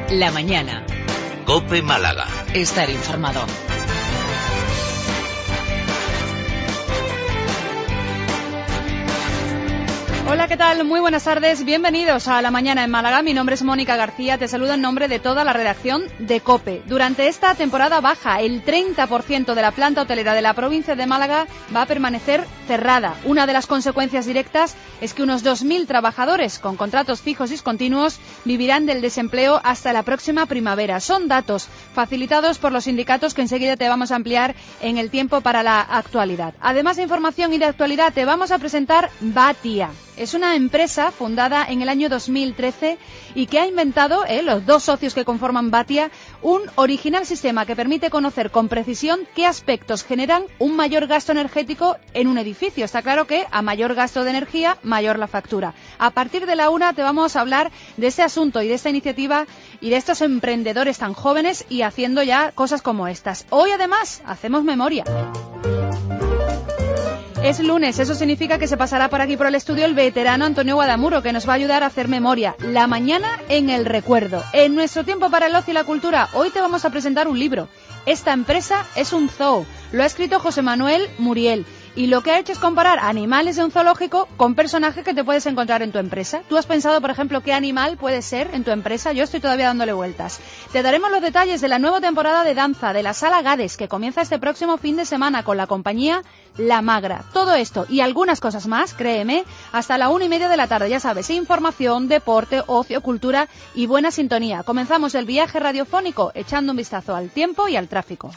La mañana. COPE Málaga. Estar informado. Hola, ¿qué tal? Muy buenas tardes, bienvenidos a La Mañana en Málaga. Mi nombre es Mónica García, te saludo en nombre de toda la redacción de COPE. Durante esta temporada baja, el 30% de la planta hotelera de la provincia de Málaga va a permanecer cerrada. Una de las consecuencias directas es que unos 2.000 trabajadores con contratos fijos discontinuos vivirán del desempleo hasta la próxima primavera. Son datos facilitados por los sindicatos que enseguida te vamos a ampliar en el tiempo para la actualidad. Además de información y de actualidad, te vamos a presentar Batia. Es una empresa fundada en el año 2013 y que ha inventado, los dos socios que conforman Batia, un original sistema que permite conocer con precisión qué aspectos generan un mayor gasto energético en un edificio. Está claro que a mayor gasto de energía, mayor la factura. A partir de la 1 te vamos a hablar de este asunto y de esta iniciativa y de estos emprendedores tan jóvenes y haciendo ya cosas como estas. Hoy además hacemos memoria. Es lunes, eso significa que se pasará por aquí por el estudio el veterano Antonio Guadamuro, que nos va a ayudar a hacer memoria. La mañana en el recuerdo. En nuestro tiempo para el ocio y la cultura, hoy te vamos a presentar un libro. Esta empresa es un zoo. Lo ha escrito José Manuel Muriel. Y lo que ha hecho es comparar animales de un zoológico con personajes que te puedes encontrar en tu empresa. ¿Tú has pensado, por ejemplo, qué animal puede ser en tu empresa? Yo estoy todavía dándole vueltas. Te daremos los detalles de la nueva temporada de danza de la Sala Gades, que comienza este próximo fin de semana con la compañía La Magra. Todo esto y algunas cosas más, créeme, hasta la 1:30 de la tarde. Ya sabes, información, deporte, ocio, cultura y buena sintonía. Comenzamos el viaje radiofónico echando un vistazo al tiempo y al tráfico.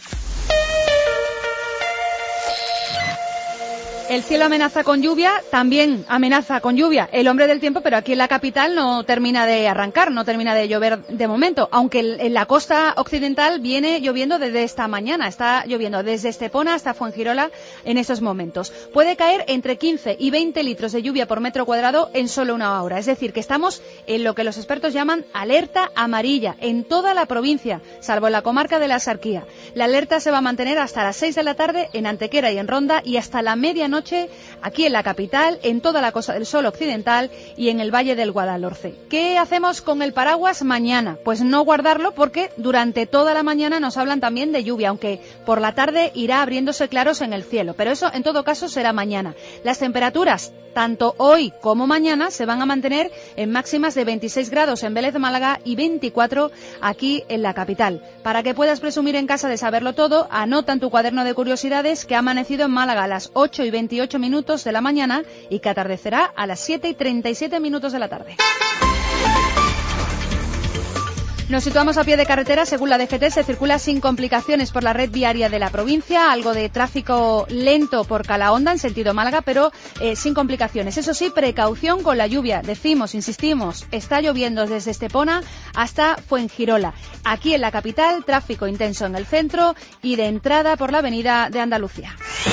El cielo amenaza con lluvia, también amenaza con lluvia el hombre del tiempo, pero aquí en la capital no termina de arrancar, no termina de llover de momento, aunque en la costa occidental viene lloviendo desde esta mañana, está lloviendo desde Estepona hasta Fuengirola en estos momentos. Puede caer entre 15 y 20 litros de lluvia por metro cuadrado en solo una hora, es decir, que estamos en lo que los expertos llaman alerta amarilla en toda la provincia, salvo en la comarca de la Axarquía. La alerta se va a mantener hasta las 6 de la tarde en Antequera y en Ronda y hasta la medianoche aquí en la capital, en toda la Costa del Sol occidental y en el Valle del Guadalhorce. ¿Qué hacemos con el paraguas mañana? Pues no guardarlo porque durante toda la mañana nos hablan también de lluvia, aunque por la tarde irá abriéndose claros en el cielo, pero eso en todo caso será mañana. Las temperaturas tanto hoy como mañana se van a mantener en máximas de 26 grados en Vélez de Málaga y 24 aquí en la capital. Para que puedas presumir en casa de saberlo todo, anota en tu cuaderno de curiosidades que ha amanecido en Málaga a las 8:28 minutos de la mañana y que atardecerá a las 7:37 minutos de la tarde. Nos situamos a pie de carretera. Según la DGT, se circula sin complicaciones por la red viaria de la provincia, algo de tráfico lento por Calahonda en sentido Málaga, pero sin complicaciones. Eso sí, precaución con la lluvia. Decimos, insistimos, está lloviendo desde Estepona hasta Fuengirola. Aquí en la capital, tráfico intenso en el centro y de entrada por la avenida de Andalucía.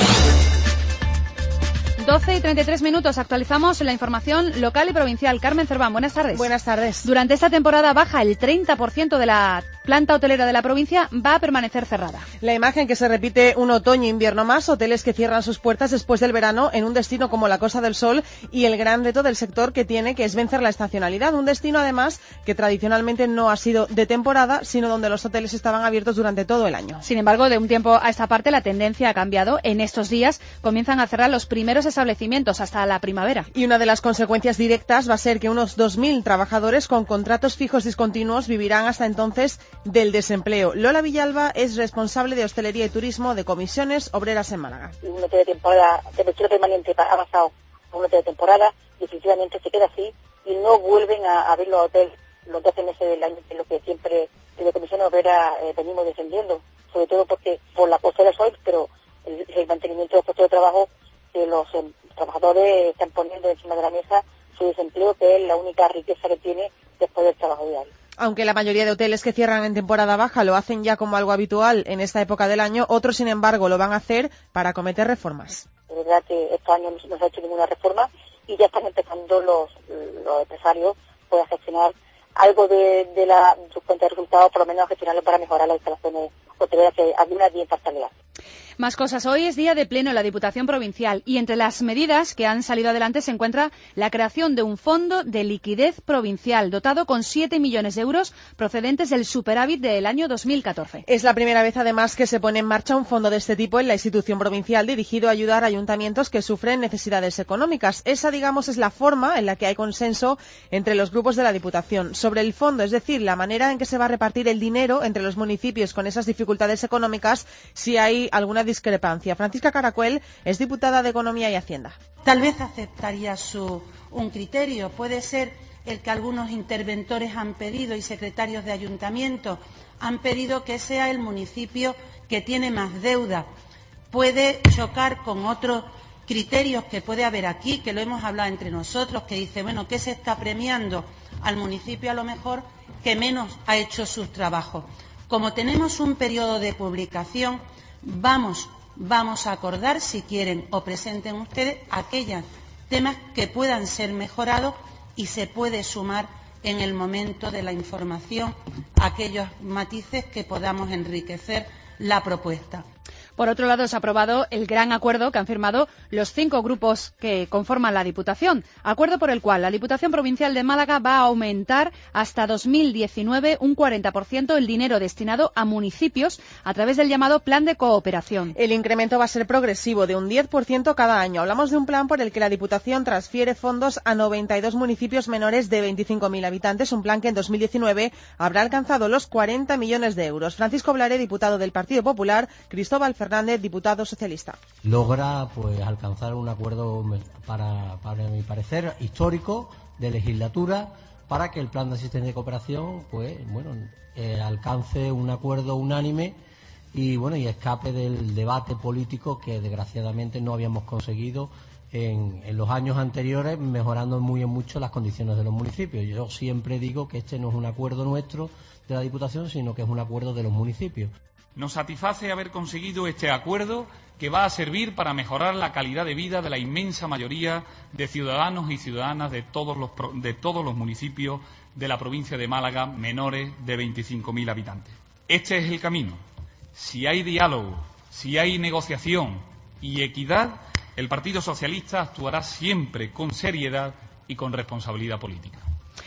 12:33 minutos, actualizamos la información local y provincial. Carmen Cerván, buenas tardes. Buenas tardes. Durante esta temporada baja, el 30% de la planta hotelera de la provincia va a permanecer cerrada. La imagen que se repite un otoño-invierno más, hoteles que cierran sus puertas después del verano en un destino como la Costa del Sol y el gran reto del sector que tiene, que es vencer la estacionalidad. Un destino, además, que tradicionalmente no ha sido de temporada, sino donde los hoteles estaban abiertos durante todo el año. Sin embargo, de un tiempo a esta parte, la tendencia ha cambiado. En estos días comienzan a cerrar los primeros establecimientos hasta la primavera. Y una de las consecuencias directas va a ser que unos 2.000 trabajadores con contratos fijos discontinuos vivirán hasta entonces del desempleo. Lola Villalba es responsable de hostelería y turismo de Comisiones Obreras en Málaga. Un hotel de temporada, de vestido permanente ha pasado a un hotel de temporada, definitivamente se queda así y no vuelven a abrir los hoteles los 12 meses del año, que es lo que siempre desde Comisiones Obreras venimos defendiendo, sobre todo porque por la Costa del Sol, pero el mantenimiento de los puestos de trabajo que los trabajadores están poniendo encima de la mesa su desempleo, que es la única riqueza que tiene después del trabajo diario. Aunque la mayoría de hoteles que cierran en temporada baja lo hacen ya como algo habitual en esta época del año, otros, sin embargo, lo van a hacer para acometer reformas. De verdad que este año no se ha hecho ninguna reforma y ya están empezando los empresarios pues, a gestionar algo de sus cuentas de resultados, por lo menos a gestionarlo para mejorar las instalaciones hoteleras, que algunas bien parcialidad. Más cosas. Hoy es día de pleno en la Diputación Provincial y entre las medidas que han salido adelante se encuentra la creación de un fondo de liquidez provincial dotado con 7 millones de euros procedentes del superávit del año 2014. Es la primera vez, además, que se pone en marcha un fondo de este tipo en la institución provincial dirigido a ayudar a ayuntamientos que sufren necesidades económicas. Esa, digamos, es la forma en la que hay consenso entre los grupos de la Diputación. Sobre el fondo, es decir, la manera en que se va a repartir el dinero entre los municipios con esas dificultades económicas, si hay alguna discrepancia. Francisca Caracuel es diputada de Economía y Hacienda. Tal vez aceptaría un criterio. Puede ser el que algunos interventores han pedido y secretarios de ayuntamiento han pedido que sea el municipio que tiene más deuda. Puede chocar con otros criterios que puede haber aquí, que lo hemos hablado entre nosotros, que dice, bueno, ¿qué se está premiando al municipio a lo mejor que menos ha hecho sus trabajos? Como tenemos un periodo de publicación, vamos a acordar, si quieren o presenten ustedes, aquellos temas que puedan ser mejorados y se puede sumar en el momento de la información aquellos matices que podamos enriquecer la propuesta. Por otro lado, se ha aprobado el gran acuerdo que han firmado los 5 grupos que conforman la Diputación. Acuerdo por el cual la Diputación Provincial de Málaga va a aumentar hasta 2019 un 40% el dinero destinado a municipios a través del llamado Plan de Cooperación. El incremento va a ser progresivo, de un 10% cada año. Hablamos de un plan por el que la Diputación transfiere fondos a 92 municipios menores de 25.000 habitantes, un plan que en 2019 habrá alcanzado los 40 millones de euros. Francisco Blaré, diputado del Partido Popular, Cristóbal Fernández, diputado socialista. Logra alcanzar un acuerdo, para mi parecer, histórico de legislatura para que el plan de asistencia y cooperación alcance un acuerdo unánime y escape del debate político que desgraciadamente no habíamos conseguido en los años anteriores, mejorando muy en mucho las condiciones de los municipios. Yo siempre digo que este no es un acuerdo nuestro de la Diputación, sino que es un acuerdo de los municipios. Nos satisface haber conseguido este acuerdo que va a servir para mejorar la calidad de vida de la inmensa mayoría de ciudadanos y ciudadanas de todos los municipios de la provincia de Málaga menores de 25.000 habitantes. Este es el camino. Si hay diálogo, si hay negociación y equidad, el Partido Socialista actuará siempre con seriedad y con responsabilidad política.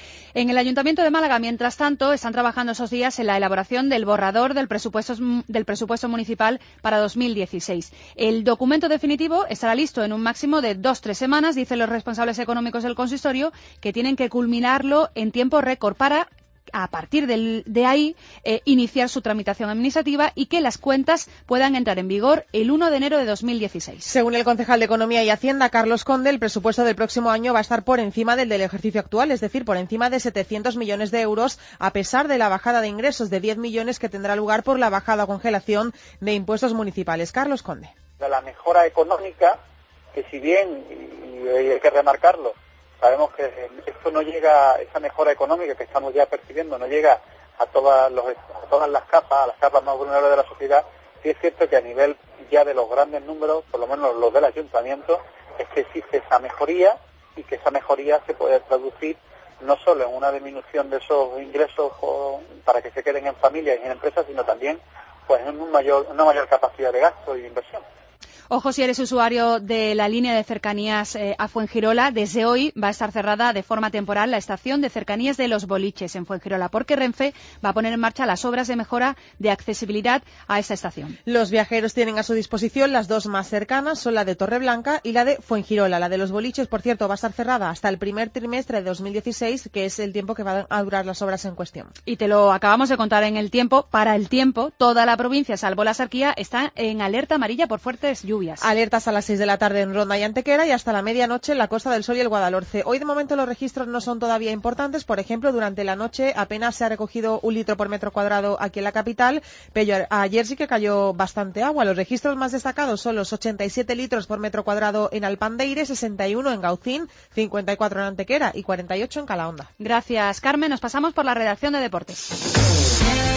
En el Ayuntamiento de Málaga, mientras tanto, están trabajando esos días en la elaboración del borrador del presupuesto municipal para 2016. El documento definitivo estará listo en un máximo de 2-3 semanas, dicen los responsables económicos del consistorio, que tienen que culminarlo en tiempo récord para, a partir de ahí, iniciar su tramitación administrativa y que las cuentas puedan entrar en vigor el 1 de enero de 2016. Según el concejal de Economía y Hacienda, Carlos Conde, el presupuesto del próximo año va a estar por encima del ejercicio actual, es decir, por encima de 700 millones de euros, a pesar de la bajada de ingresos de 10 millones que tendrá lugar por la bajada o congelación de impuestos municipales. Carlos Conde. La mejora económica, que si bien, y hay que remarcarlo, sabemos que esto no llega, esa mejora económica que estamos ya percibiendo, no llega a todas las capas, a las capas más vulnerables de la sociedad. Sí es cierto que a nivel ya de los grandes números, por lo menos los del ayuntamiento, es que existe esa mejoría y que esa mejoría se puede traducir no solo en una disminución de esos ingresos para que se queden en familias y en empresas, sino también en una mayor capacidad de gasto y de inversión. Ojo, si eres usuario de la línea de cercanías a Fuengirola, desde hoy va a estar cerrada de forma temporal la estación de cercanías de Los Boliches en Fuengirola, porque Renfe va a poner en marcha las obras de mejora de accesibilidad a esta estación. Los viajeros tienen a su disposición las dos más cercanas, son la de Torreblanca y la de Fuengirola. La de Los Boliches, por cierto, va a estar cerrada hasta el primer trimestre de 2016, que es el tiempo que van a durar las obras en cuestión. Y te lo acabamos de contar en el tiempo. Para el tiempo, toda la provincia, salvo la Sarquía, está en alerta amarilla por fuertes lluvias. Alertas a las 6 de la tarde en Ronda y Antequera y hasta la medianoche en la Costa del Sol y el Guadalhorce. Hoy de momento los registros no son todavía importantes. Por ejemplo, durante la noche apenas se ha recogido 1 litro por metro cuadrado aquí en la capital, pero ayer sí que cayó bastante agua. Los registros más destacados son los 87 litros por metro cuadrado en Alpandeire, 61 en Gaucín, 54 en Antequera y 48 en Calahonda. Gracias, Carmen. Nos pasamos por la redacción de deportes.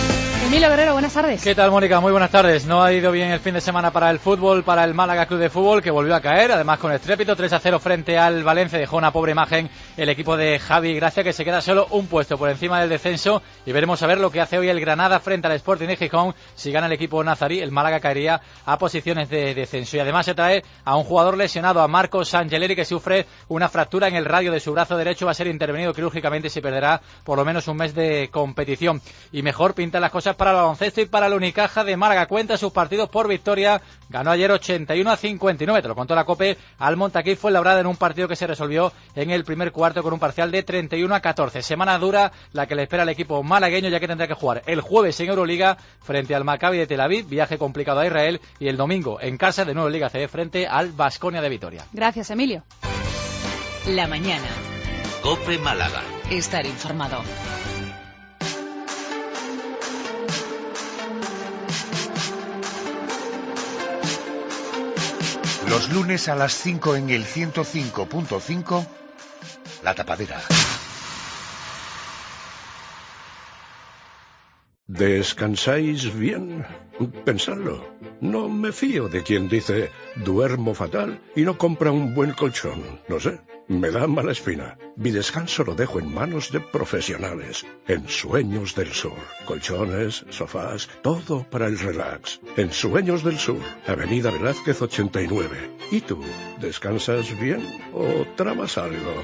Emilio Guerrero, buenas tardes. ¿Qué tal, Mónica? Muy buenas tardes. No ha ido bien el fin de semana para el fútbol, para el Málaga Club de Fútbol, que volvió a caer, además con estrépito, 3-0 frente al Valencia. Dejó una pobre imagen el equipo de Javi Gracia, que se queda solo un puesto por encima del descenso, y veremos a ver lo que hace hoy el Granada frente al Sporting de Gijón. Si gana el equipo nazarí, el Málaga caería a posiciones de descenso. Y además se trae a un jugador lesionado, a Marcos Angeleri, que sufre una fractura en el radio de su brazo derecho. Va a ser intervenido quirúrgicamente y se perderá por lo menos un mes de competición. Y mejor pintan las cosas para el baloncesto y para el Unicaja de Málaga. Cuenta sus partidos por victoria. Ganó ayer 81-59. Te lo contó la COPE al Montaquí Fuenlabrada en un partido que se resolvió en el primer cuarto con un parcial de 31-14. Semana dura la que le espera al equipo malagueño, ya que tendrá que jugar el jueves en Euroliga frente al Maccabi de Tel Aviv, viaje complicado a Israel, y el domingo en casa de nuevo en Liga CB frente al Baskonia de Vitoria. Gracias, Emilio. La mañana. COPE Málaga. Estar informado. Los lunes a las 5 en el 105.5, La Tapadera. ¿Descansáis bien? Pensadlo. No me fío de quien dice duermo fatal y no compra un buen colchón. No sé, me da mala espina. Mi descanso lo dejo en manos de profesionales. En Sueños del Sur. Colchones, sofás, todo para el relax. En Sueños del Sur, Avenida Velázquez 89. ¿Y tú, descansas bien o tramas algo?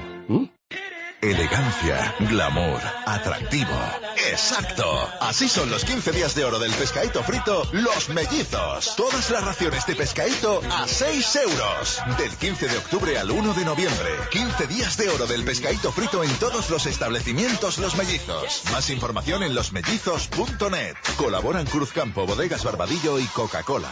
Elegancia, glamour, atractivo. ¡Exacto! Así son los 15 días de oro del pescadito frito Los Mellizos. Todas las raciones de pescadito a 6 euros. Del 15 de octubre al 1 de noviembre. 15 días de oro del pescadito frito en todos los establecimientos Los Mellizos. Más información en losmellizos.net. Colaboran Cruzcampo, Bodegas Barbadillo y Coca-Cola.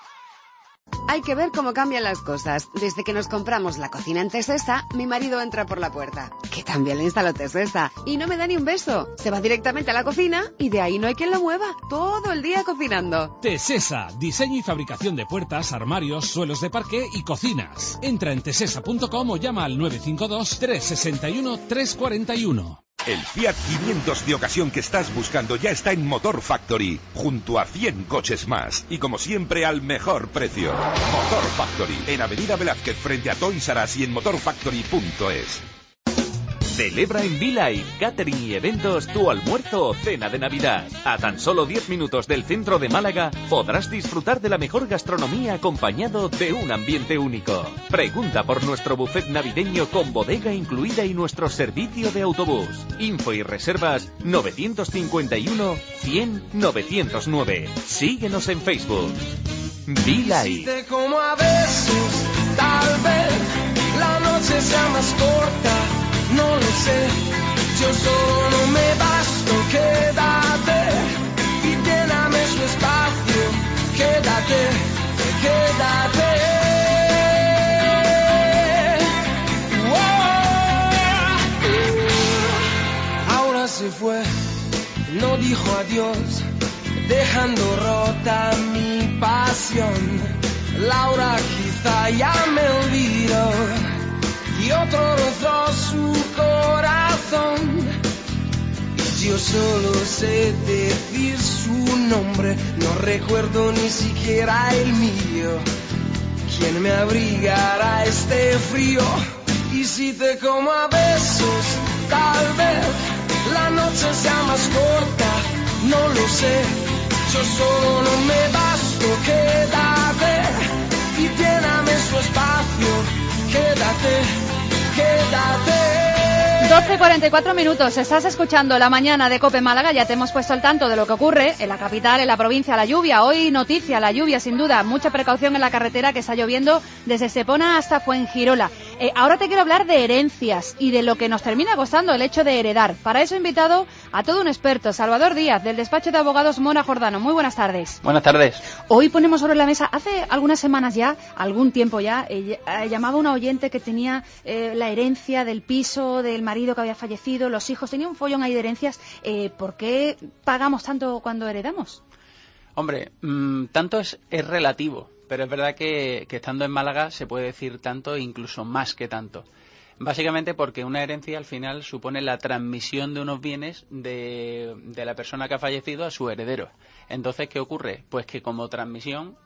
Hay que ver cómo cambian las cosas. Desde que nos compramos la cocina en Tesesa, mi marido entra por la puerta, que también le instaló Tesesa, y no me da ni un beso. Se va directamente a la cocina y de ahí no hay quien lo mueva. Todo el día cocinando. Tesesa, diseño y fabricación de puertas, armarios, suelos de parqué y cocinas. Entra en tesesa.com o llama al 952 361 341. El Fiat 500 de ocasión que estás buscando ya está en Motor Factory, junto a 100 coches más. Y como siempre, al mejor precio. Motor Factory, en Avenida Velázquez, frente a Toys R Us y en motorfactory.es. Celebra en V-Live, catering y eventos tu almuerzo o cena de Navidad. A tan solo 10 minutos del centro de Málaga podrás disfrutar de la mejor gastronomía acompañado de un ambiente único. Pregunta por nuestro buffet navideño con bodega incluida y nuestro servicio de autobús. Info y reservas 951 100 909. Síguenos en Facebook. V-Live. Como a besos, tal vez la noche sea más corta. No lo sé, yo solo no me basto, quédate y lléname su espacio, quédate, quédate. Ahora se fue, no dijo adiós, dejando rota mi pasión. Laura quizá ya me olvidó y otro rozó su corazón. Y yo solo sé decir su nombre, no recuerdo ni siquiera el mío. ¿Quién me abrigará este frío? Y si te como a besos, tal vez la noche sea más corta, no lo sé. Yo solo no me basto, quédate y lléname su espacio, quédate, quédate. 12:44 minutos, estás escuchando La Mañana de COPE Málaga. Ya te hemos puesto al tanto de lo que ocurre en la capital, en la provincia, la lluvia. Hoy noticia, la lluvia sin duda, mucha precaución en la carretera, que está lloviendo desde Estepona hasta Fuengirola. Ahora te quiero hablar de herencias y de lo que nos termina costando el hecho de heredar. Para eso he invitado a todo un experto, Salvador Díaz, del despacho de abogados Mora Jordano. Muy buenas tardes. Buenas tardes. Hoy ponemos sobre la mesa, hace algunas semanas ya, algún tiempo ya, llamaba una oyente que tenía la herencia del piso del marido que había fallecido, los hijos, tenía un follón ahí de herencias. ¿Por qué pagamos tanto cuando heredamos? Hombre, tanto es relativo, pero es verdad que estando en Málaga se puede decir tanto e incluso más que tanto. Básicamente porque una herencia al final supone la transmisión de unos bienes de la persona que ha fallecido a su heredero. Entonces, ¿qué ocurre? Pues que como transmisión,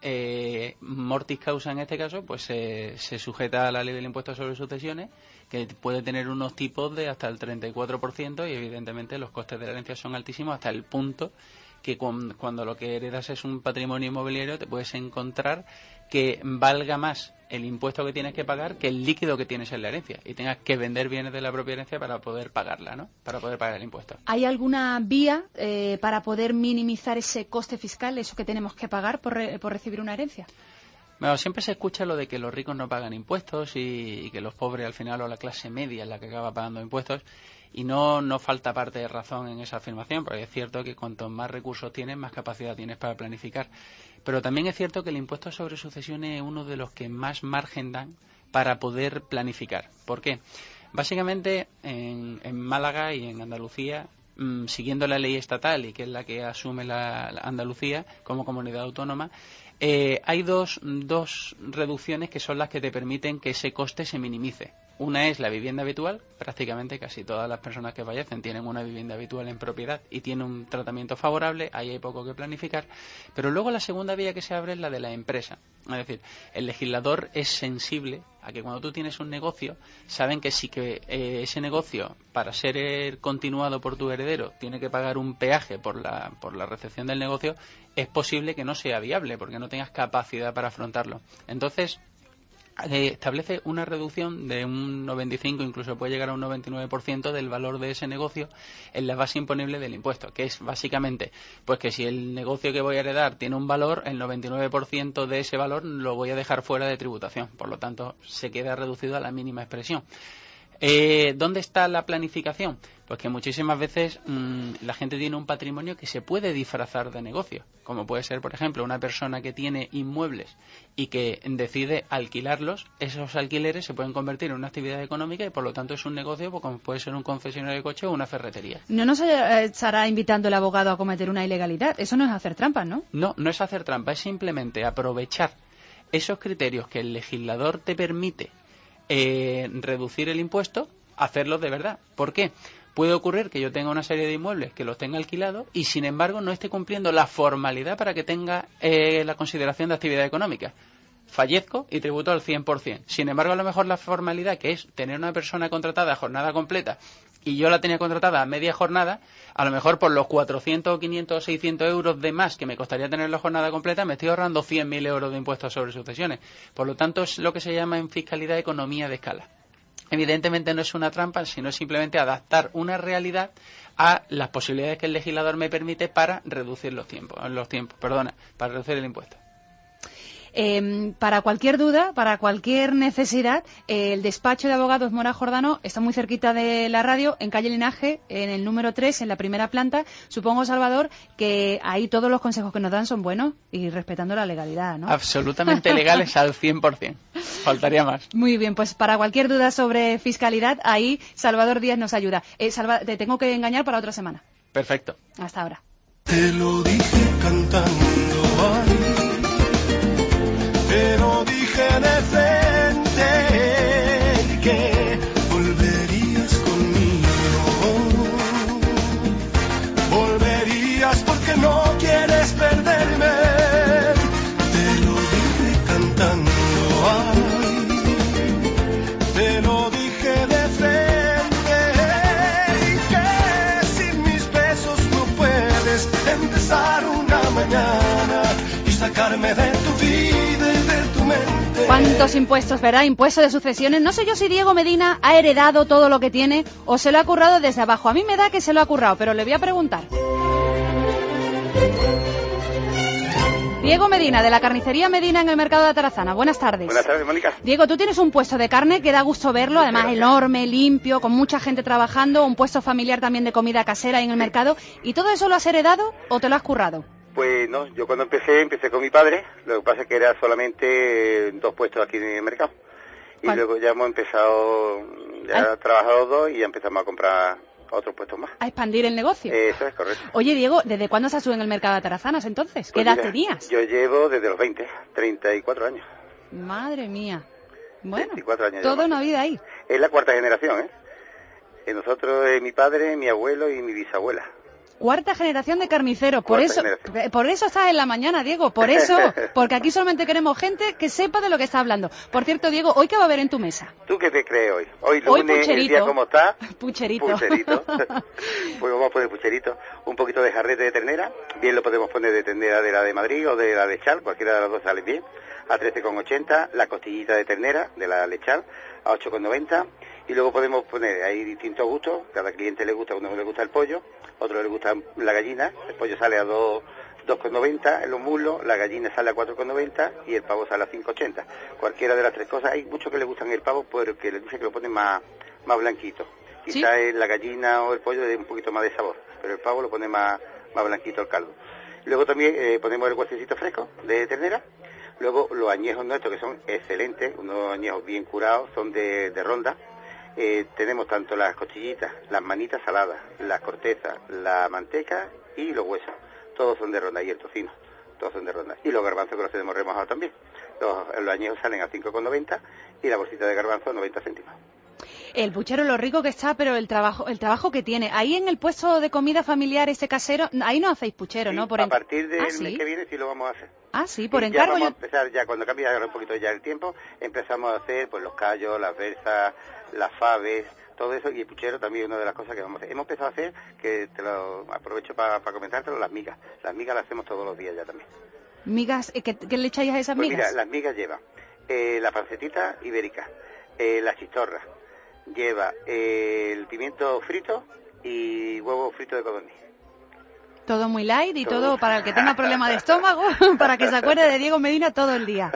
mortis causa en este caso, pues se sujeta a la ley del impuesto sobre sucesiones, que puede tener unos tipos de hasta el 34% y evidentemente los costes de la herencia son altísimos hasta el punto que cuando lo que heredas es un patrimonio inmobiliario te puedes encontrar que valga más el impuesto que tienes que pagar que el líquido que tienes en la herencia y tengas que vender bienes de la propia herencia para poder pagarla, ¿no? Para poder pagar el impuesto. ¿Hay alguna vía para poder minimizar ese coste fiscal, eso que tenemos que pagar por recibir una herencia? Bueno, siempre se escucha lo de que los ricos no pagan impuestos y que los pobres al final o la clase media es la que acaba pagando impuestos. Y no falta parte de razón en esa afirmación, porque es cierto que cuanto más recursos tienes, más capacidad tienes para planificar. Pero también es cierto que el impuesto sobre sucesiones es uno de los que más margen dan para poder planificar. ¿Por qué? Básicamente en Málaga y en Andalucía, siguiendo la ley estatal, y que es la que asume la Andalucía como comunidad autónoma, hay dos reducciones que son las que te permiten que ese coste se minimice. Una es la vivienda habitual, prácticamente casi todas las personas que fallecen tienen una vivienda habitual en propiedad y tiene un tratamiento favorable, ahí hay poco que planificar, pero luego la segunda vía que se abre es la de la empresa. Es decir, el legislador es sensible a que cuando tú tienes un negocio, saben que si ese negocio, para ser continuado por tu heredero, tiene que pagar un peaje por la recepción del negocio, es posible que no sea viable porque no tengas capacidad para afrontarlo. Entonces, establece una reducción de un 95, incluso puede llegar a un 99% del valor de ese negocio en la base imponible del impuesto, que es básicamente pues que si el negocio que voy a heredar tiene un valor, el 99% de ese valor lo voy a dejar fuera de tributación, por lo tanto se queda reducido a la mínima expresión. ¿Dónde está la planificación? Pues que muchísimas veces la gente tiene un patrimonio que se puede disfrazar de negocio, como puede ser, por ejemplo, una persona que tiene inmuebles y que decide alquilarlos. Esos alquileres se pueden convertir en una actividad económica y por lo tanto es un negocio, pues, como puede ser un concesionario de coche o una ferretería. No nos estará invitando el abogado a cometer una ilegalidad. Eso no es hacer trampas, ¿no? No es hacer trampa, es simplemente aprovechar esos criterios que el legislador te permite reducir el impuesto, hacerlo de verdad. ¿Por qué? Puede ocurrir que yo tenga una serie de inmuebles que los tenga alquilados y sin embargo no esté cumpliendo la formalidad para que tenga la consideración de actividad económica. Fallezco y tributo al 100%. Sin embargo, a lo mejor la formalidad, que es tener una persona contratada a jornada completa y yo la tenía contratada a media jornada, a lo mejor por los 400, 500 o 600 euros de más que me costaría tener la jornada completa, me estoy ahorrando 100.000 euros de impuestos sobre sucesiones. Por lo tanto, es lo que se llama en fiscalidad economía de escala. Evidentemente no es una trampa, sino simplemente adaptar una realidad a las posibilidades que el legislador me permite para reducir para reducir el impuesto. Para cualquier duda, para cualquier necesidad, el despacho de abogados Mora Jordano está muy cerquita de la radio, en calle Linaje, en el número 3, en la primera planta. Supongo, Salvador, que ahí todos los consejos que nos dan son buenos y respetando la legalidad, ¿no? Absolutamente legales al 100%. Faltaría más. Muy bien, pues para cualquier duda sobre fiscalidad, ahí Salvador Díaz nos ayuda. Te tengo que engañar para otra semana. Perfecto. Hasta ahora. Te lo dije cantando, te lo dije de frente que volverías conmigo, volverías porque no quieres perderme. Te lo dije cantando, te lo dije de frente que sin mis besos no puedes empezar una mañana y sacarme de tu vida. ¿Cuántos impuestos, verdad? Impuesto de sucesiones. No sé yo si Diego Medina ha heredado todo lo que tiene o se lo ha currado desde abajo. A mí me da que se lo ha currado, pero le voy a preguntar. Diego Medina, de la carnicería Medina en el mercado de Atarazana. Buenas tardes. Buenas tardes, Mónica. Diego, tú tienes un puesto de carne que da gusto verlo, además enorme, limpio, con mucha gente trabajando, un puesto familiar también de comida casera ahí en el mercado. ¿Y todo eso lo has heredado o te lo has currado? Pues no, yo cuando empecé con mi padre, lo que pasa es que era solamente 2 puestos aquí en el mercado. Y luego ya hemos empezado, a trabajar los 2 y ya empezamos a comprar otros puestos más. A expandir el negocio. Eso es correcto. Oye, Diego, ¿desde cuándo estás tú en el mercado de Atarazanas entonces? ¿Qué edad tenías? Yo llevo desde los 20, 34 años. Madre mía. Bueno, 24 años toda una vida ahí. Es la cuarta generación, ¿eh? Nosotros, mi padre, mi abuelo y mi bisabuela. Cuarta generación de carniceros, por eso estás en la mañana, Diego, por eso, porque aquí solamente queremos gente que sepa de lo que está hablando. Por cierto, Diego, ¿hoy qué va a haber en tu mesa? ¿Tú qué te crees hoy? Hoy lunes, el día como está. Pucherito. Pues vamos a poner pucherito, un poquito de jarrete de ternera, bien lo podemos poner de ternera de la de Madrid o de la lechal, cualquiera de las dos sale bien, a 13,80, la costillita de ternera de la lechal a 8,90, y luego podemos poner, hay distintos gustos, cada cliente le gusta, uno le gusta el pollo, otro le gusta la gallina, el pollo sale a 2,90 en los muslos, la gallina sale a 4,90 y el pavo sale a 5,80. Cualquiera de las tres cosas, hay muchos que le gustan el pavo porque les dice que lo ponen más blanquito. Quizás la gallina o el pollo le dé un poquito más de sabor, pero el pavo lo pone más blanquito el caldo. Luego también ponemos el huesecito fresco de ternera. Luego los añejos nuestros que son excelentes, unos añejos bien curados, son de ronda. Tenemos tanto las costillitas, las manitas saladas, las cortezas, la manteca y los huesos. Todos son de ronda, y el tocino, todos son de ronda. Y los garbanzos que los tenemos remojados también. Los añejos salen a 5,90 y la bolsita de garbanzo a 90 céntimos. El puchero, lo rico que está, pero el trabajo que tiene. Ahí en el puesto de comida familiar, ese casero, ahí no hacéis puchero, sí, ¿no? A partir del mes que viene sí lo vamos a hacer. Ah, sí, por y encargo. Ya vamos a empezar, ya cuando cambie un poquito ya el tiempo, empezamos a hacer pues los callos, las berzas, las faves, todo eso, y el puchero también es una de las cosas que vamos a hacer. Hemos empezado a hacer, que te lo aprovecho para comentártelo, las migas. Las migas las hacemos todos los días ya también. ¿Migas? ¿Qué le echáis a esas pues migas? Mira, las migas llevan la pancetita ibérica, la chistorra, lleva el pimiento frito y huevo frito de codorniz. Todo muy light y todo para el que tenga problema de estómago, para que se acuerde de Diego Medina todo el día.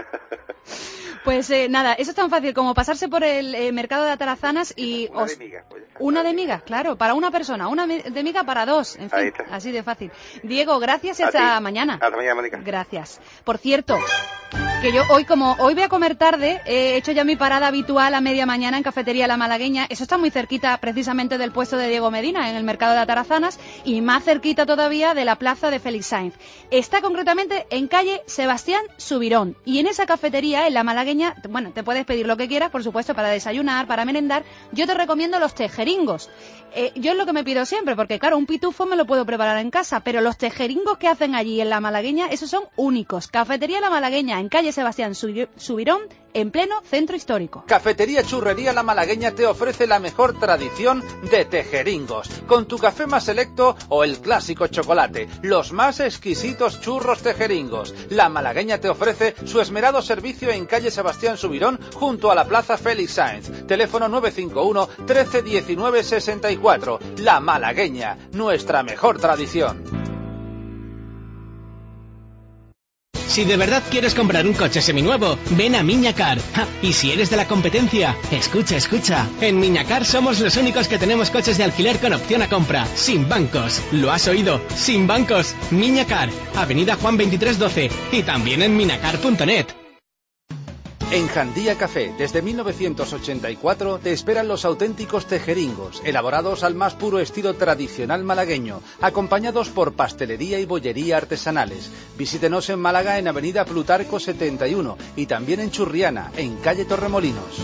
Pues nada, eso es tan fácil como pasarse por el mercado de Atarazanas y... Una de migas, claro, para una persona, una de miga para dos, en fin, así de fácil. Diego, gracias y hasta mañana. Hasta mañana, Mónica. Gracias. Por cierto, que yo hoy voy a comer tarde, he hecho ya mi parada habitual a media mañana en Cafetería La Malagueña. Eso está muy cerquita precisamente del puesto de Diego Medina, en el mercado de Atarazanas, y más cerquita todavía de la plaza de Félix Sainz. Está concretamente en calle Sebastián Subirón, y en esa cafetería, en La Malagueña, bueno, te puedes pedir lo que quieras, por supuesto, para desayunar, para merendar. Yo te recomiendo los tejeringos. Yo es lo que me pido siempre, porque claro, un pitufo me lo puedo preparar en casa, pero los tejeringos que hacen allí en La Malagueña, esos son únicos. Cafetería La Malagueña, en calle Sebastián Subirón, en pleno centro histórico. Cafetería Churrería La Malagueña te ofrece la mejor tradición de tejeringos, con tu café más selecto o el clásico chocolate, los más exquisitos churros tejeringos. La Malagueña te ofrece su esmerado servicio en calle Sebastián Subirón, junto a la plaza Félix Sainz. Teléfono 951 13 19 64. La Malagueña, nuestra mejor tradición. Si de verdad quieres comprar un coche seminuevo, ven a Miñacar. Y si eres de la competencia, escucha. En Miñacar somos los únicos que tenemos coches de alquiler con opción a compra, sin bancos. ¿Lo has oído? Sin bancos. Miñacar, Avenida Juan 2312 y también en minacar.net. En Jandía Café, desde 1984, te esperan los auténticos tejeringos, elaborados al más puro estilo tradicional malagueño, acompañados por pastelería y bollería artesanales. Visítenos en Málaga en Avenida Plutarco 71 y también en Churriana, en calle Torremolinos.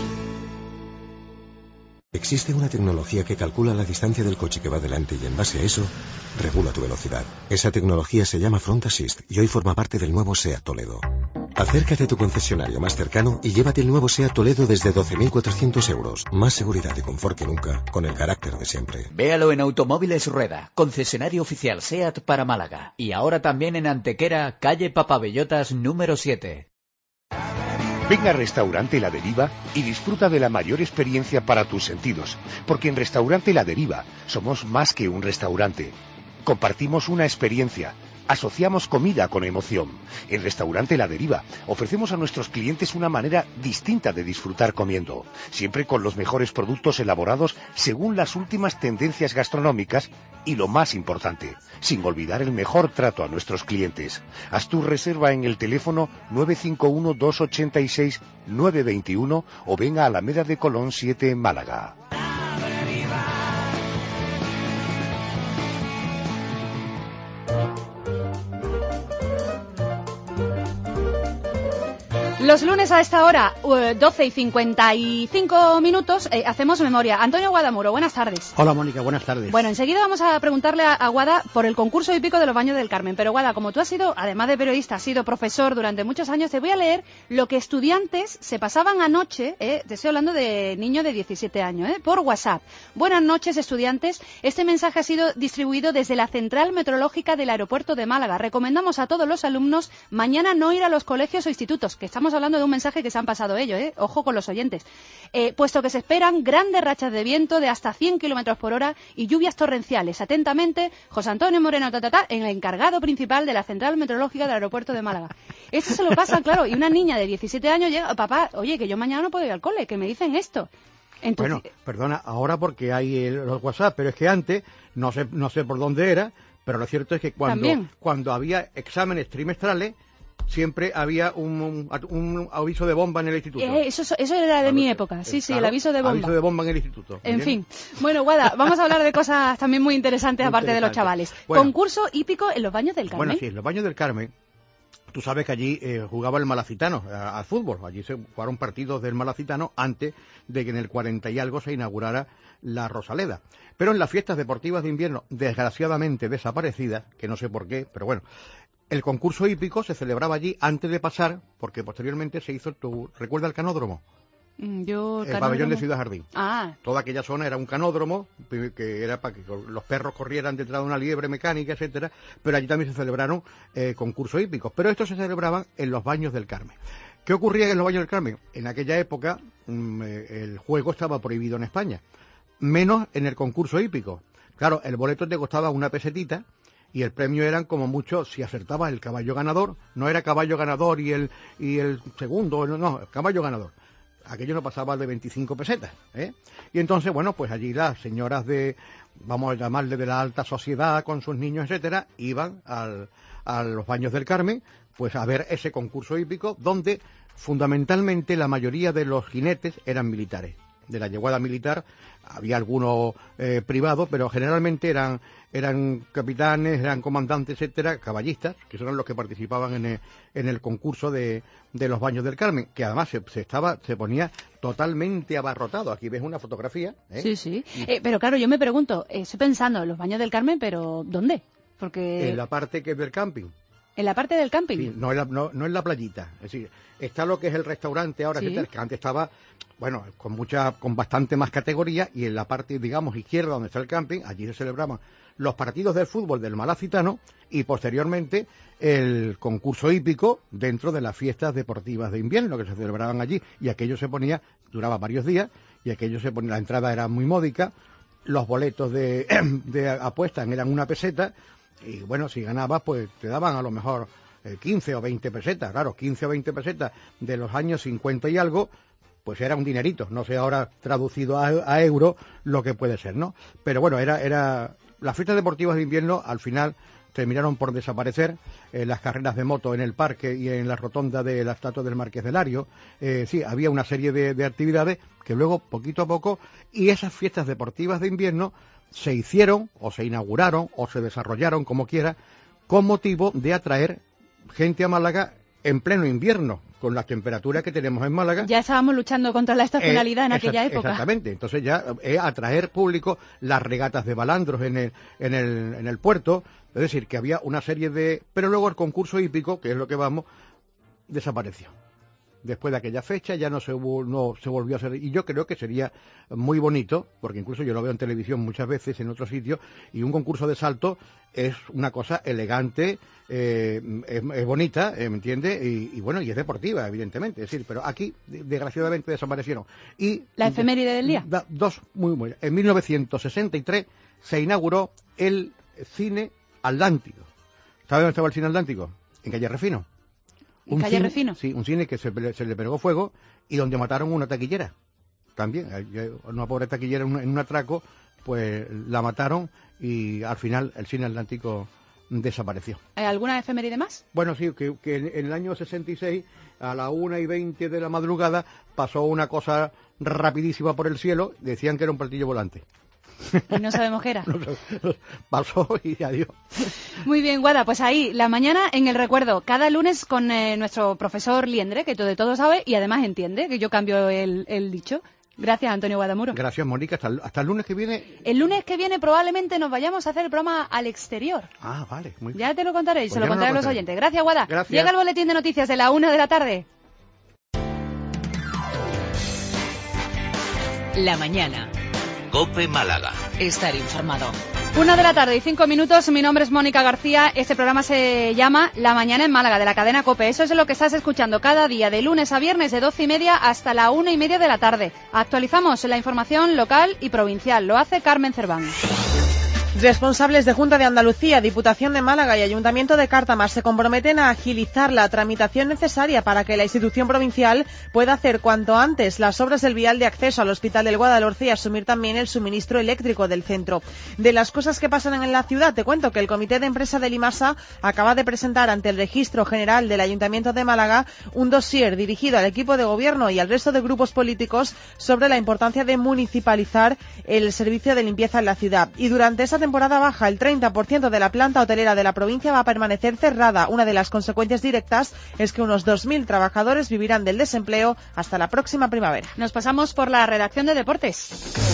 Existe una tecnología que calcula la distancia del coche que va delante y en base a eso, regula tu velocidad. Esa tecnología se llama Front Assist y hoy forma parte del nuevo SEAT Toledo. Acércate a tu concesionario más cercano y llévate el nuevo SEAT Toledo desde 12.400 euros. Más seguridad y confort que nunca, con el carácter de siempre. Véalo en Automóviles Rueda, concesionario oficial SEAT para Málaga. Y ahora también en Antequera, calle Papabellotas número 7. Venga a Restaurante La Deriva y disfruta de la mayor experiencia para tus sentidos, porque en Restaurante La Deriva somos más que un restaurante. Compartimos una experiencia, asociamos comida con emoción. En Restaurante La Deriva ofrecemos a nuestros clientes una manera distinta de disfrutar comiendo, siempre con los mejores productos elaborados según las últimas tendencias gastronómicas y lo más importante, sin olvidar el mejor trato a nuestros clientes. Haz tu reserva en el teléfono 951-286-921 o venga a Alameda de Colón 7 en Málaga. Los lunes a esta hora, 12 y 55 minutos, hacemos memoria. Antonio Guadamuro, buenas tardes. Hola, Mónica, buenas tardes. Bueno, enseguida vamos a preguntarle a Guada por el concurso hípico de los Baños del Carmen. Pero Guada, como tú has sido, además de periodista, has sido profesor durante muchos años, te voy a leer lo que estudiantes se pasaban anoche, te estoy hablando de niños de 17 años, por WhatsApp. Buenas noches, estudiantes. Este mensaje ha sido distribuido desde la Central Meteorológica del Aeropuerto de Málaga. Recomendamos a todos los alumnos mañana no ir a los colegios o institutos, que estamos hablando de un mensaje que se han pasado ellos, ojo con los oyentes, puesto que se esperan grandes rachas de viento de hasta 100 kilómetros por hora y lluvias torrenciales. Atentamente, José Antonio Moreno en el encargado principal de la Central Meteorológica del Aeropuerto de Málaga. Esto se lo pasan, claro, y una niña de 17 años llega, papá, oye, que yo mañana no puedo ir al cole, que me dicen esto. Entonces, bueno, perdona, ahora porque hay los WhatsApp, pero es que antes, no sé por dónde era, pero lo cierto es que cuando había exámenes trimestrales, siempre había un aviso de bomba en el instituto. Eso era de mi época, sí, claro, el aviso de bomba. Aviso de bomba en el instituto. En fin. Bueno, Guada, vamos a hablar de cosas también muy interesantes aparte de los chavales. Bueno, concurso hípico en los Baños del Carmen. Bueno, sí, en los Baños del Carmen. Tú sabes que allí jugaba el Malacitano al fútbol. Allí se jugaron partidos del Malacitano antes de que en el 40 y algo se inaugurara la Rosaleda. Pero en las fiestas deportivas de invierno, desgraciadamente desaparecidas, que no sé por qué, pero bueno, el concurso hípico se celebraba allí antes de pasar, porque posteriormente se hizo, ¿recuerda el canódromo? El pabellón de Ciudad Jardín. Toda aquella zona era un canódromo, que era para que los perros corrieran detrás de una liebre mecánica, etcétera, pero allí también se celebraron concursos hípicos. Pero estos se celebraban en los Baños del Carmen. ¿Qué ocurría en los Baños del Carmen? En aquella época el juego estaba prohibido en España, menos en el concurso hípico. Claro, el boleto te costaba una pesetita, y el premio eran como mucho, si acertabas el caballo ganador, no era caballo ganador y el segundo, no, el caballo ganador. Aquello no pasaba de 25 pesetas, Y entonces, bueno, pues allí las señoras vamos a llamarle de la alta sociedad, con sus niños, etcétera, iban a los Baños del Carmen, pues a ver ese concurso hípico, donde fundamentalmente la mayoría de los jinetes eran militares. De la yeguada militar había algunos privados, pero generalmente eran capitanes, eran comandantes, etcétera, caballistas, que son los que participaban en el concurso de los Baños del Carmen, que además se ponía totalmente abarrotado. Aquí ves una fotografía. Sí. Pero claro, yo me pregunto, estoy pensando en los Baños del Carmen, pero ¿dónde? Porque en la parte que es del camping. ¿En la parte del camping? Sí, no en la playita. Es decir, está lo que es el restaurante ahora, que antes estaba, bueno, con bastante más categoría, y en la parte, digamos, izquierda, donde está el camping, allí se celebraban los partidos del fútbol del Malacitano y posteriormente el concurso hípico dentro de las fiestas deportivas de invierno que se celebraban allí, y aquello duraba varios días, y aquello la entrada era muy módica, los boletos de apuestas eran una peseta, y bueno, si ganabas, pues te daban a lo mejor 15 o 20 pesetas. Claro, 15 o 20 pesetas de los años 50 y algo, pues era un dinerito. No sé ahora traducido a euro lo que puede ser, ¿no? Pero bueno, era las fiestas deportivas de invierno al final terminaron por desaparecer. Las carreras de moto en el parque y en la rotonda de la estatua del Marqués de Lario. Sí, había una serie de actividades que luego, poquito a poco, y esas fiestas deportivas de invierno se hicieron, o se inauguraron, o se desarrollaron, como quiera, con motivo de atraer gente a Málaga en pleno invierno, con las temperaturas que tenemos en Málaga. Ya estábamos luchando contra la estacionalidad en aquella época. Exactamente, entonces ya atraer público, las regatas de balandros en el puerto, es decir, que había una serie de... Pero luego el concurso hípico, que es lo que vamos, desapareció. Después de aquella fecha ya no se volvió a hacer, y yo creo que sería muy bonito, porque incluso yo lo veo en televisión muchas veces en otros sitios, y un concurso de salto es una cosa elegante, es bonita, ¿me entiende? Y bueno, y es deportiva, evidentemente, es decir, pero aquí desgraciadamente desaparecieron. Y ¿la efeméride del día? Dos muy buenas. En 1963 se inauguró el cine Atlántico. ¿Sabe dónde estaba el cine Atlántico? En Calle Refino. ¿En Calle Refino? Sí, un cine que se le pegó fuego y donde mataron una taquillera. También, una pobre taquillera en un atraco, pues la mataron y al final el cine Atlántico desapareció. ¿Alguna efeméride más? Bueno, sí, que en el año 66, a la 1:20 de la madrugada, pasó una cosa rapidísima por el cielo, decían que era un platillo volante. Y no sabemos qué era. Pasó y adiós. Muy bien, Guada, pues ahí, la mañana en el recuerdo, cada lunes con nuestro profesor Liendre, que de todo sabe y además entiende, que yo cambio el dicho. Gracias, Antonio Guadamuro. Gracias, Mónica. Hasta el lunes que viene. El lunes que viene probablemente nos vayamos a hacer el programa al exterior. Ah, vale. Muy bien. Ya te lo contaré y pues se lo contaré a los oyentes. Gracias, Guada. Gracias. Llega el boletín de noticias de la 1 de la tarde. La mañana. COPE Málaga. Estar informado. 1 de la tarde y 5 minutos. Mi nombre es Mónica García. Este programa se llama La Mañana en Málaga, de la cadena COPE. Eso es lo que estás escuchando cada día, de lunes a viernes, de 12:30 hasta la 1:30 de la tarde. Actualizamos la información local y provincial. Lo hace Carmen Cerván. Responsables de Junta de Andalucía, Diputación de Málaga y Ayuntamiento de Cártama se comprometen a agilizar la tramitación necesaria para que la institución provincial pueda hacer cuanto antes las obras del vial de acceso al Hospital del Guadalhorce y asumir también el suministro eléctrico del centro. De las cosas que pasan en la ciudad, te cuento que el Comité de Empresa de Limasa acaba de presentar ante el Registro General del Ayuntamiento de Málaga un dossier dirigido al equipo de gobierno y al resto de grupos políticos sobre la importancia de municipalizar el servicio de limpieza en la ciudad. Y durante esa temporada baja, el 30% de la planta hotelera de la provincia va a permanecer cerrada. Una de las consecuencias directas es que unos 2.000 trabajadores vivirán del desempleo hasta la próxima primavera. Nos pasamos por la redacción de deportes.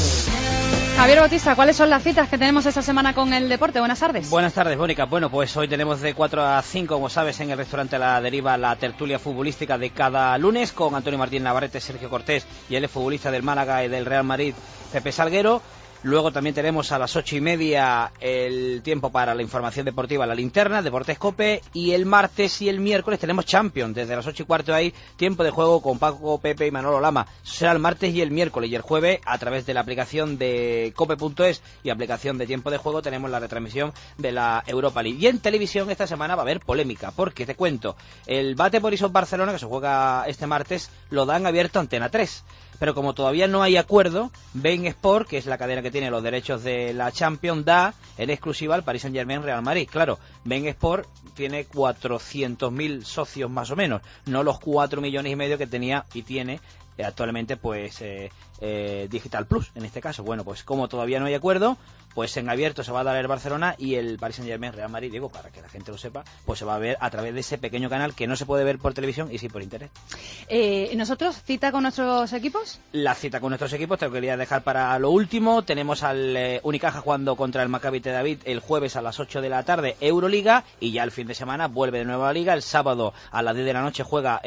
Javier Bautista, ¿cuáles son las citas que tenemos esta semana con el deporte? Buenas tardes. Buenas tardes, Mónica. Bueno, pues hoy tenemos de 4 a 5, como sabes, en el restaurante La Deriva, la tertulia futbolística de cada lunes con Antonio Martín Navarrete, Sergio Cortés y el futbolista del Málaga y del Real Madrid, Pepe Salguero. Luego también tenemos a las 8:30 el tiempo para la información deportiva, la linterna, Deportes COPE, y el martes y el miércoles tenemos Champions, desde las 8:15 hay tiempo de juego con Paco, Pepe y Manolo Lama. Eso será el martes y el miércoles, y el jueves a través de la aplicación de cope.es y aplicación de tiempo de juego tenemos la retransmisión de la Europa League. Y en televisión esta semana va a haber polémica, porque te cuento, el Bate Borisov Barcelona, que se juega este martes, lo dan abierto Antena 3. Pero como todavía no hay acuerdo, beIN Sport, que es la cadena que tiene los derechos de la Champions, da en exclusiva al Paris Saint-Germain Real Madrid. Claro, beIN Sport tiene 400.000 socios más o menos, no los 4,5 millones que tenía y tiene actualmente pues Digital Plus en este caso. Bueno, pues como todavía no hay acuerdo, pues en abierto se va a dar el Barcelona y el Paris Saint-Germain Real Madrid, digo, para que la gente lo sepa, pues se va a ver a través de ese pequeño canal que no se puede ver por televisión y sí por internet. ¿Nosotros cita con nuestros equipos? La cita con nuestros equipos te lo quería dejar para lo último. Tenemos al Unicaja jugando contra el Maccabi Tel Aviv el jueves a las 8 de la tarde, Euroliga, y ya el fin de semana vuelve de nuevo a la Liga. El sábado a las 10 de la noche juega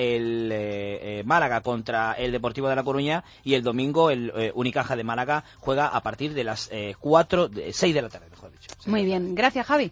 el Málaga contra el Deportivo de La Coruña, y el domingo el Unicaja de Málaga juega a partir de las 6 de la tarde, mejor dicho. Muy bien, gracias, Javi.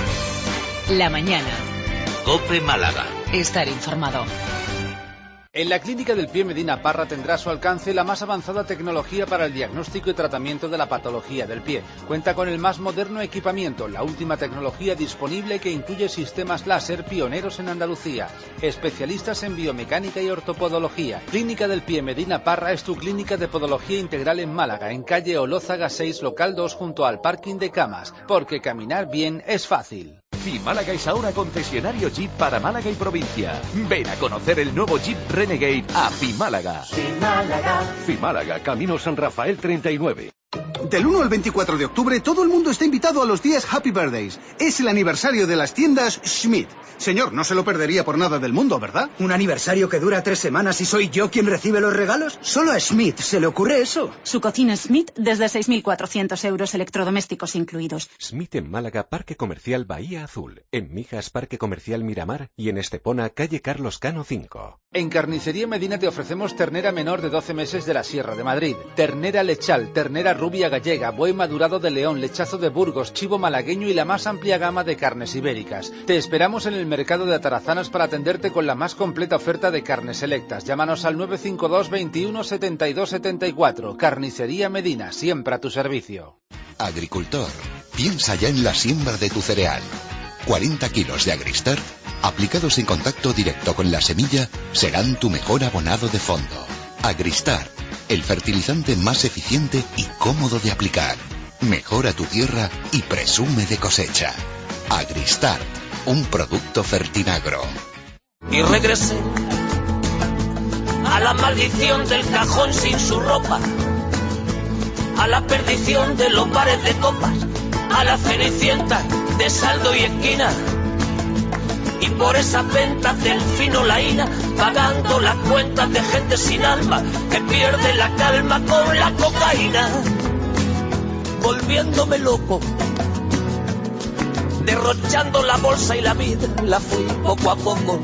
La mañana. COPE Málaga. Estar informado. En la Clínica del Pie Medina Parra tendrá a su alcance la más avanzada tecnología para el diagnóstico y tratamiento de la patología del pie. Cuenta con el más moderno equipamiento, la última tecnología disponible que incluye sistemas láser pioneros en Andalucía. Especialistas en biomecánica y ortopodología. Clínica del Pie Medina Parra es tu clínica de podología integral en Málaga, en calle Olózaga 6, local 2, junto al parking de Camas. Porque caminar bien es fácil. Fimálaga es ahora concesionario Jeep para Málaga y provincia. Ven a conocer el nuevo Jeep Renegade a Fimálaga. Fimálaga, Camino San Rafael 39. Del 1 al 24 de octubre todo el mundo está invitado a los días Happy Birthdays. Es el aniversario de las tiendas Schmidt. Señor, no se lo perdería por nada del mundo, ¿verdad? ¿Un aniversario que dura 3 semanas y soy yo quien recibe los regalos? Solo a Schmidt se le ocurre eso. Su cocina Schmidt desde 6.400 euros, electrodomésticos incluidos. Schmidt en Málaga, Parque Comercial Bahía Azul. En Mijas, Parque Comercial Miramar. Y en Estepona, calle Carlos Cano 5. En Carnicería Medina te ofrecemos ternera menor de 12 meses de la Sierra de Madrid, ternera lechal, ternera rubia gallega, buey madurado de León, lechazo de Burgos, chivo malagueño y la más amplia gama de carnes ibéricas. Te esperamos en el mercado de Atarazanas para atenderte con la más completa oferta de carnes selectas. Llámanos al 952 21 72 74. Carnicería Medina, siempre a tu servicio. Agricultor, piensa ya en la siembra de tu cereal. 40 kilos de Agristart, aplicados en contacto directo con la semilla, serán tu mejor abonado de fondo. Agristart, el fertilizante más eficiente y cómodo de aplicar. Mejora tu tierra y presume de cosecha. Agristart, un producto Fertinagro. Y regresé a la maldición del cajón sin su ropa, a la perdición de los bares de copas, a la cenicienta de saldo y esquina. Y por esas ventas del fino laína, pagando las cuentas de gente sin alma que pierde la calma con la cocaína. Volviéndome loco, derrochando la bolsa y la vida, la fui poco a poco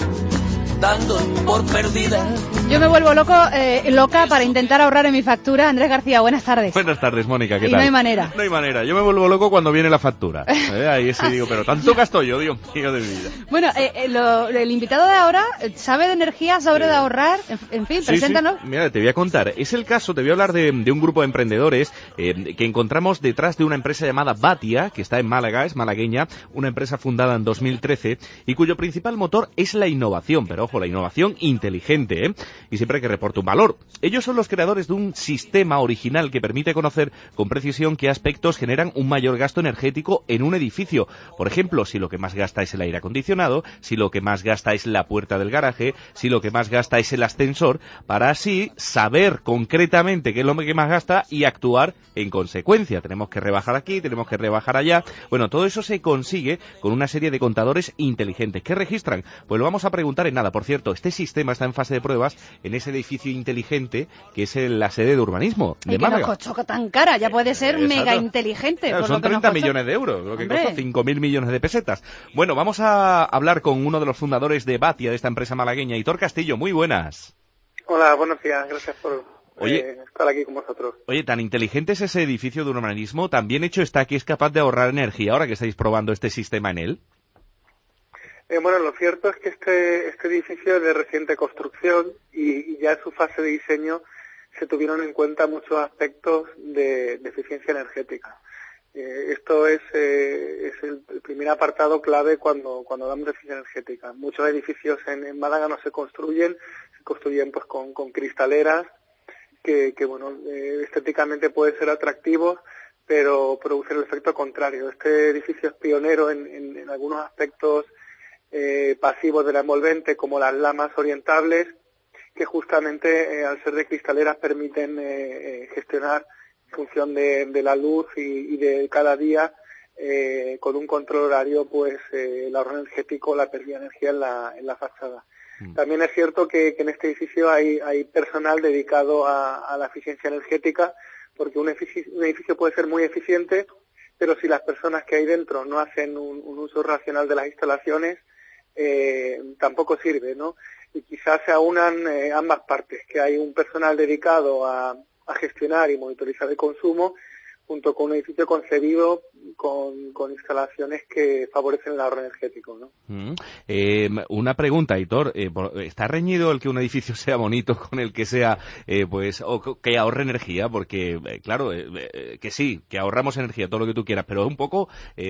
dando por perdida. Yo me vuelvo loca para intentar ahorrar en mi factura. Andrés García, buenas tardes. Buenas tardes, Mónica, ¿qué tal? Y no hay manera. No hay manera. Yo me vuelvo loco cuando viene la factura. Ahí sí digo, pero tanto gasto yo, Dios mío, de mi vida. Bueno, el invitado de ahora sabe de energía, sabe de ahorrar, en fin, sí, preséntanos. Sí. Mira, te voy a contar. Es el caso, te voy a hablar de un grupo de emprendedores que encontramos detrás de una empresa llamada Batia, que está en Málaga, es malagueña, una empresa fundada en 2013 y cuyo principal motor es la innovación, pero ojo, la innovación inteligente, y siempre que reporta un valor. Ellos son los creadores de un sistema original que permite conocer con precisión qué aspectos generan un mayor gasto energético en un edificio. Por ejemplo, si lo que más gasta es el aire acondicionado, si lo que más gasta es la puerta del garaje, si lo que más gasta es el ascensor, para así saber concretamente qué es lo que más gasta y actuar en consecuencia. Tenemos que rebajar aquí, tenemos que rebajar allá. Bueno, todo eso se consigue con una serie de contadores inteligentes. ¿Qué registran? Pues lo vamos a preguntar en nada. Por cierto, este sistema está en fase de pruebas en ese edificio inteligente que es la sede de urbanismo de Málaga. Que no costó tan cara, ya puede ser mega inteligente. Claro, son 30 millones de euros, lo que costó 5.000 millones de pesetas. Bueno, vamos a hablar con uno de los fundadores de Batia, de esta empresa malagueña, Hitor Castillo. Muy buenas. Hola, buenos días, gracias por estar aquí con vosotros. Oye, tan inteligente es ese edificio de urbanismo, también hecho está que es capaz de ahorrar energía ahora que estáis probando este sistema en él. Bueno, lo cierto es que este edificio es de reciente construcción y ya en su fase de diseño se tuvieron en cuenta muchos aspectos de eficiencia energética. Esto es el primer apartado clave cuando hablamos de eficiencia energética. Muchos edificios en Málaga no se construyen pues con cristaleras que estéticamente pueden ser atractivos, pero producen el efecto contrario. Este edificio es pionero en algunos aspectos pasivos de la envolvente, como las lamas orientables, que justamente al ser de cristaleras permiten gestionar en función de la luz y de cada día con un control horario pues el ahorro energético, la pérdida de energía en la fachada. También es cierto que en este edificio hay personal dedicado a la eficiencia energética, porque un edificio puede ser muy eficiente, pero si las personas que hay dentro no hacen un uso racional de las instalaciones, tampoco sirve, ¿no? Y quizás se aunan ambas partes, que hay un personal dedicado a gestionar y monitorizar el consumo, junto con un edificio concebido con instalaciones que favorecen el ahorro energético, ¿no? Una pregunta, Hitor, ¿está reñido el que un edificio sea bonito con el que sea, o que ahorre energía? Porque, claro, que sí, que ahorramos energía, todo lo que tú quieras, pero es un poco,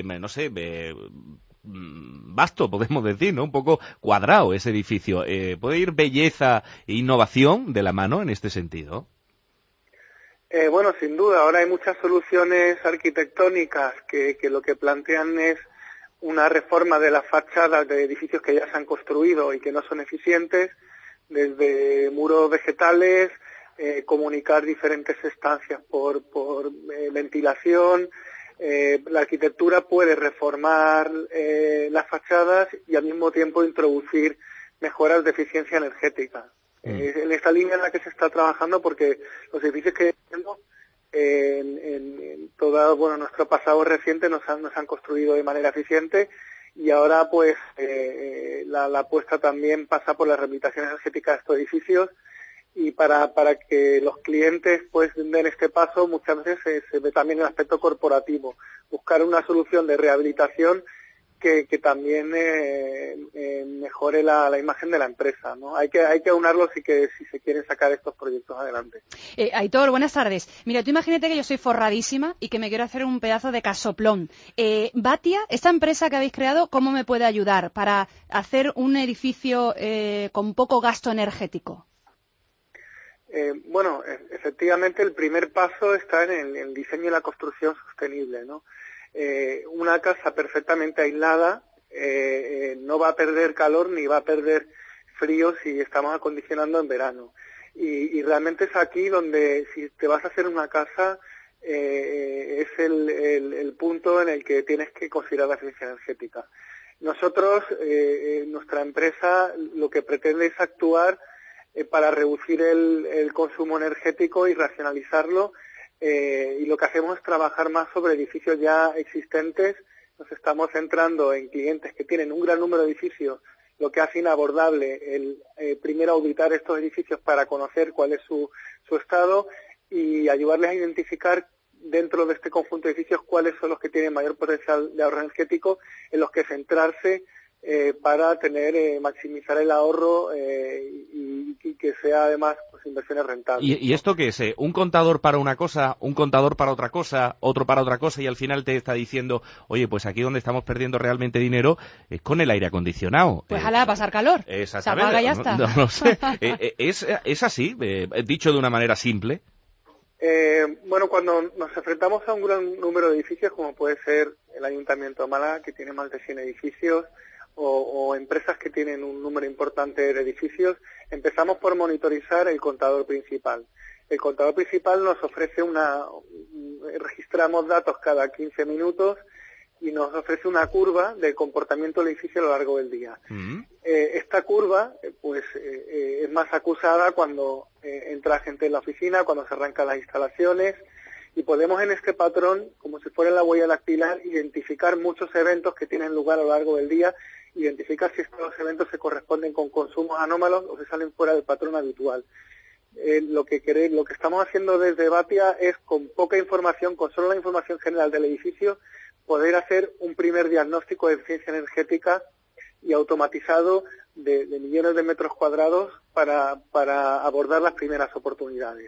vasto, podemos decir, ¿no? Un poco cuadrado ese edificio. ¿Puede ir belleza e innovación de la mano en este sentido? Bueno, sin duda. Ahora hay muchas soluciones arquitectónicas que lo que plantean es una reforma de las fachadas de edificios que ya se han construido y que no son eficientes, desde muros vegetales, comunicar diferentes estancias por ventilación. La arquitectura puede reformar las fachadas y al mismo tiempo introducir mejoras de eficiencia energética. En esta línea en la que se está trabajando, porque los edificios que tenemos en todo nuestro pasado reciente nos han construido de manera eficiente, y ahora pues la apuesta también pasa por la rehabilitación energética de estos edificios, y para que los clientes pues den este paso muchas veces se ve también el aspecto corporativo, buscar una solución de rehabilitación que también mejore la imagen de la empresa, ¿no? Hay que aunarlo si se quieren sacar estos proyectos adelante. Aitor, buenas tardes. Mira, tú imagínate que yo soy forradísima y que me quiero hacer un pedazo de casoplón. Batia, esta empresa que habéis creado, ¿cómo me puede ayudar para hacer un edificio con poco gasto energético? Efectivamente el primer paso está en el diseño y la construcción sostenible, ¿no? Una casa perfectamente aislada no va a perder calor ni va a perder frío si estamos acondicionando en verano. Y realmente es aquí donde, si te vas a hacer una casa, es el punto en el que tienes que considerar la eficiencia energética. Nosotros, nuestra empresa, lo que pretende es actuar para reducir el consumo energético y racionalizarlo, y lo que hacemos es trabajar más sobre edificios ya existentes. Nos estamos centrando en clientes que tienen un gran número de edificios, lo que hace inabordable el primero auditar estos edificios para conocer cuál es su estado y ayudarles a identificar dentro de este conjunto de edificios cuáles son los que tienen mayor potencial de ahorro energético, en los que centrarse para maximizar el ahorro y que sea además pues, inversiones rentables. ¿Y esto qué es? ¿Un contador para una cosa, un contador para otra cosa, otro para otra cosa y al final te está diciendo, oye, pues aquí donde estamos perdiendo realmente dinero es con el aire acondicionado? Pues ojalá pasar calor. Se apaga y ya está. No sé. ¿Es así? Dicho de una manera simple. Bueno, cuando nos enfrentamos a un gran número de edificios, como puede ser el Ayuntamiento de Málaga, que tiene más de 100 edificios, o empresas que tienen un número importante de edificios, empezamos por monitorizar el contador principal. El contador principal nos ofrece registramos datos cada 15 minutos y nos ofrece una curva del comportamiento del edificio a lo largo del día. Esta curva es más acusada cuando entra gente en la oficina, cuando se arrancan las instalaciones, y podemos en este patrón, como si fuera la huella dactilar, identificar muchos eventos que tienen lugar a lo largo del día, identificar si estos eventos se corresponden con consumos anómalos o se salen fuera del patrón habitual. Lo que estamos haciendo desde Batia es, con poca información, con solo la información general del edificio, poder hacer un primer diagnóstico de eficiencia energética y automatizado de millones de metros cuadrados para abordar las primeras oportunidades.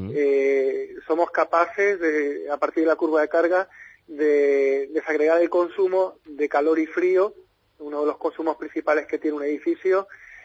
Somos capaces, a partir de la curva de carga, de desagregar el consumo de calor y frío, uno de los consumos principales que tiene un edificio,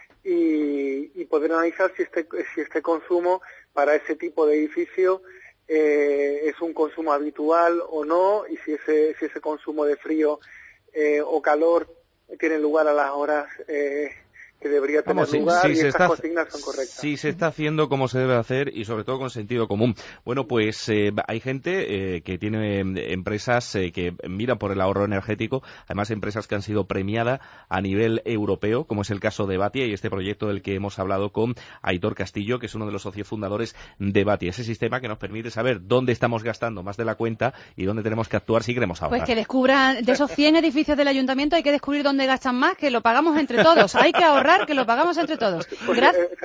y poder analizar si este consumo para ese tipo de edificio es un consumo habitual o no, y si ese consumo de frío o calor tiene lugar a las horas que debería tener lugar, y estas consignas son correctas. Sí, se está haciendo como se debe hacer y sobre todo con sentido común. Bueno, pues hay gente que tiene empresas que miran por el ahorro energético, además empresas que han sido premiadas a nivel europeo, como es el caso de Batia y este proyecto del que hemos hablado con Aitor Castillo, que es uno de los socios fundadores de Batia, ese sistema que nos permite saber dónde estamos gastando más de la cuenta y dónde tenemos que actuar si queremos ahorrar. Pues que descubran, de esos 100 edificios del ayuntamiento hay que descubrir dónde gastan más, que lo pagamos entre todos, hay que ahorrar, que lo pagamos entre todos. Gracias.